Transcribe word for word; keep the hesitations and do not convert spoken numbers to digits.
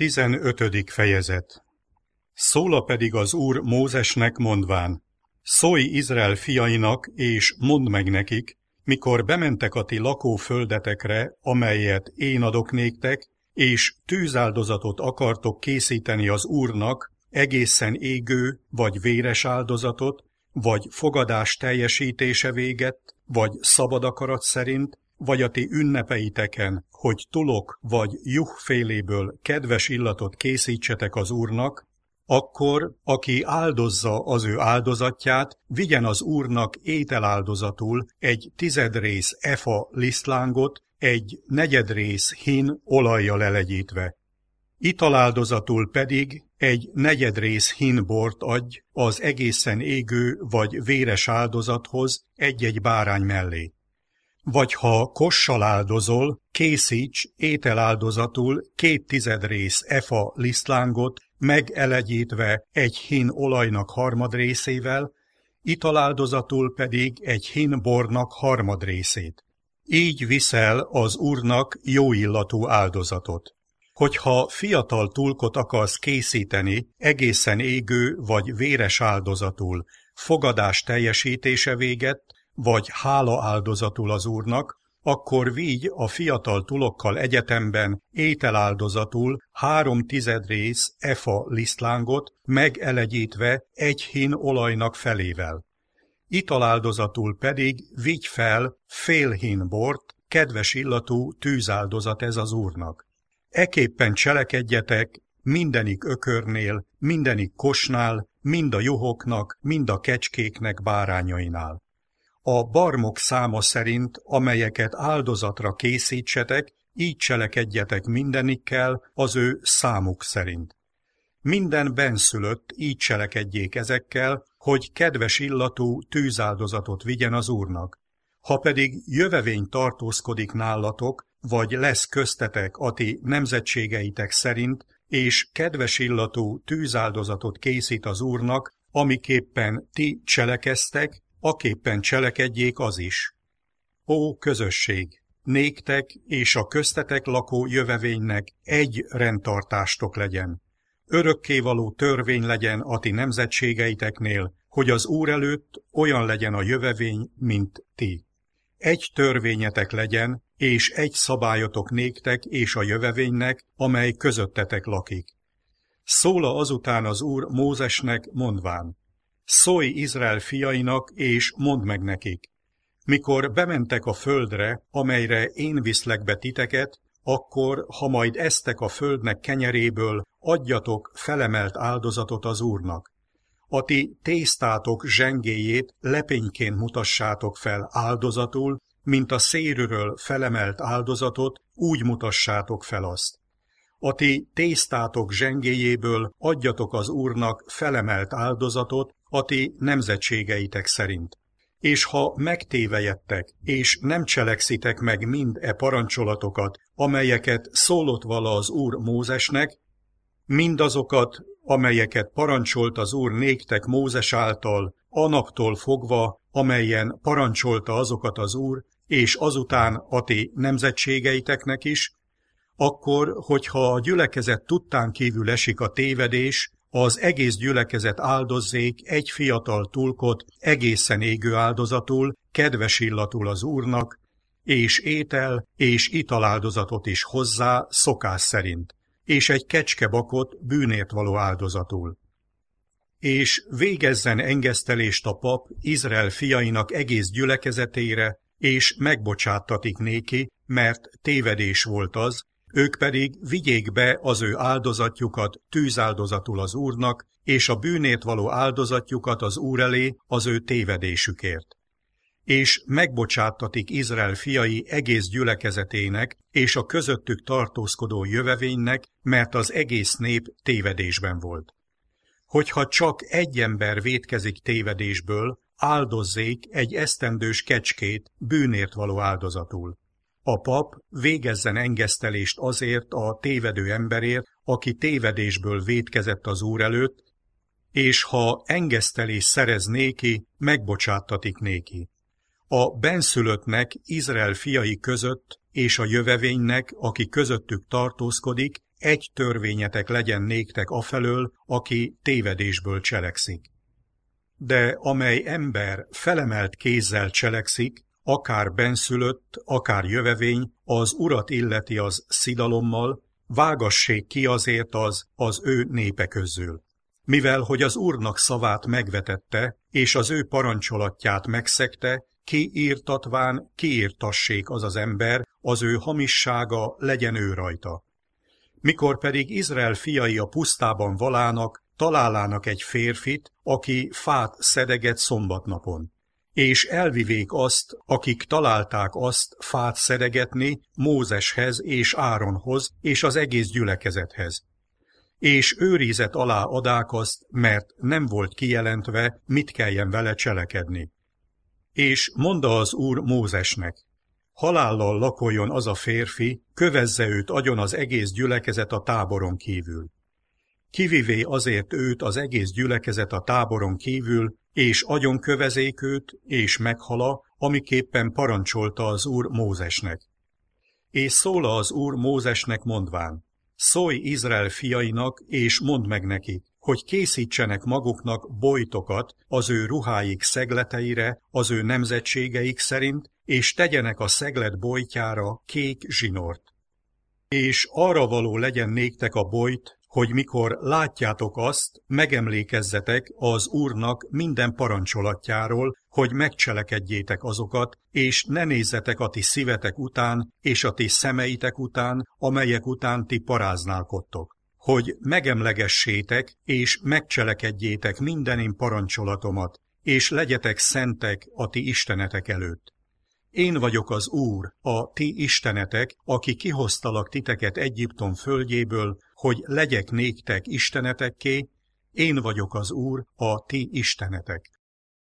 Tizenötödik fejezet. Szóla pedig az Úr Mózesnek mondván: Szólj Izrael fiainak, és mondd meg nekik, mikor bementek a ti lakóföldetekre, amelyet én adok néktek, és tűzáldozatot akartok készíteni az Úrnak, egészen égő vagy véres áldozatot, vagy fogadás teljesítése véget, vagy szabad akarat szerint, vagy a ti ünnepeiteken, hogy tulok vagy juhféléből kedves illatot készítsetek az Úrnak, akkor, aki áldozza az ő áldozatját, vigyen az Úrnak ételáldozatul egy tizedrész efa lisztlángot, egy negyedrész hin olajjal lelegyítve. Italáldozatul pedig egy negyedrész hin bort adj az egészen égő vagy véres áldozathoz egy-egy bárány mellé. Vagy ha kossal áldozol, készíts ételáldozatul két tizedrész efa lisztlángot, megelegyítve egy hin olajnak harmadrészével, italáldozatul pedig egy hin bornak harmadrészét. Így viszel az Úrnak jóillatú áldozatot. Hogyha fiatal tulkot akarsz készíteni, egészen égő vagy véres áldozatul, fogadás teljesítése véget, vagy hála áldozatul az Úrnak, akkor vigy a fiatal tulokkal egyetemben ételáldozatul három tizedrész efa lisztlángot, megelegyítve egy hin olajnak felével. Italáldozatul pedig vigy fel fél hin bort, kedves illatú tűzáldozat ez az Úrnak. Eképpen cselekedjetek mindenik ökörnél, mindenik kosnál, mind a juhoknak, mind a kecskéknek bárányainál. A barmok száma szerint, amelyeket áldozatra készítsetek, így cselekedjetek mindenikkel az ő számuk szerint. Minden benszülött így cselekedjék ezekkel, hogy kedves illatú tűzáldozatot vigyen az Úrnak. Ha pedig jövevény tartózkodik nálatok, vagy lesz köztetek a ti nemzetségeitek szerint, és kedves illatú tűzáldozatot készít az Úrnak, amiképpen ti cselekeztek, aképpen cselekedjék az is. Ó közösség, néktek és a köztetek lakó jövevénynek egy rendtartástok legyen. Örökkévaló törvény legyen a ti nemzetségeiteknél, hogy az Úr előtt olyan legyen a jövevény, mint ti. Egy törvényetek legyen, és egy szabályotok néktek és a jövevénynek, amely közöttetek lakik. Szóla azután az Úr Mózesnek mondván: Szólj Izrael fiainak, és mondd meg nekik, mikor bementek a földre, amelyre én viszlek be titeket, akkor, ha majd esztek a földnek kenyeréből, adjatok felemelt áldozatot az Úrnak. A ti tésztátok zsengéjét lepényként mutassátok fel áldozatul, mint a szérűről felemelt áldozatot, úgy mutassátok fel azt. A ti tésztátok zsengéjéből adjatok az Úrnak felemelt áldozatot a ti nemzetségeitek szerint. És ha megtévejedtek, és nem cselekszitek meg mind e parancsolatokat, amelyeket szólott vala az Úr Mózesnek, mindazokat, amelyeket parancsolt az Úr néktek Mózes által, a naptól fogva, amelyen parancsolta azokat az Úr, és azután a ti nemzetségeiteknek is, akkor, hogyha a gyülekezet tudtán kívül esik a tévedés, az egész gyülekezet áldozzék egy fiatal tulkot egészen égő áldozatul, kedves illatul az Úrnak, és étel és italáldozatot is hozzá szokás szerint, és egy kecskebakot bűnért való áldozatul. És végezzen engesztelést a pap Izrael fiainak egész gyülekezetére, és megbocsáttatik néki, mert tévedés volt az, ők pedig vigyék be az ő áldozatjukat tűzáldozatul az Úrnak, és a bűnért való áldozatjukat az Úr elé az ő tévedésükért. És megbocsáttatik Izrael fiai egész gyülekezetének, és a közöttük tartózkodó jövevénynek, mert az egész nép tévedésben volt. Hogyha csak egy ember vétkezik tévedésből, áldozzék egy esztendős kecskét bűnért való áldozatul. A pap végezzen engesztelést azért a tévedő emberért, aki tévedésből vétkezett az Úr előtt, és ha engesztelés szerez néki, megbocsáttatik néki. A benszülöttnek Izrael fiai között és a jövevénynek, aki közöttük tartózkodik, egy törvényetek legyen néktek afelől, aki tévedésből cselekszik. De amely ember felemelt kézzel cselekszik, akár benszülött, akár jövevény, az urat illeti az szidalommal, vágassék ki azért az az ő népe közül. Mivel, hogy az Úrnak szavát megvetette, és az ő parancsolatját megszegte, kiírtatván kiírtassék az az ember, az ő hamissága legyen ő rajta. Mikor pedig Izrael fiai a pusztában valának, találának egy férfit, aki fát szedeget szombatnapon. És elvivék azt, akik találták azt fát szedegetni Mózeshez és Áronhoz és az egész gyülekezethez. És őrizet alá adák azt, mert nem volt kijelentve, mit kelljen vele cselekedni. És mondta az Úr Mózesnek, halállal lakoljon az a férfi, kövezze őt agyon az egész gyülekezet a táboron kívül. Kivivé azért őt az egész gyülekezet a táboron kívül, és agyon kövezék őt, és meghala, amiképpen parancsolta az Úr Mózesnek. És szóla az Úr Mózesnek mondván, szólj Izrael fiainak, és mondd meg nekik, hogy készítsenek maguknak bojtokat az ő ruháik szegleteire, az ő nemzetségeik szerint, és tegyenek a szeglet bojtjára kék zsinort. És arra való legyen néktek a bojt, hogy mikor látjátok azt, megemlékezzetek az Úrnak minden parancsolatjáról, hogy megcselekedjétek azokat, és ne nézzetek a ti szívetek után, és a ti szemeitek után, amelyek után ti paráználkodtok, hogy megemlegessétek, és megcselekedjétek minden én parancsolatomat, és legyetek szentek a ti istenetek előtt. Én vagyok az Úr, a ti istenetek, aki kihoztalak titeket Egyiptom földjéből, hogy legyek néktek istenetekké, én vagyok az Úr, a ti istenetek.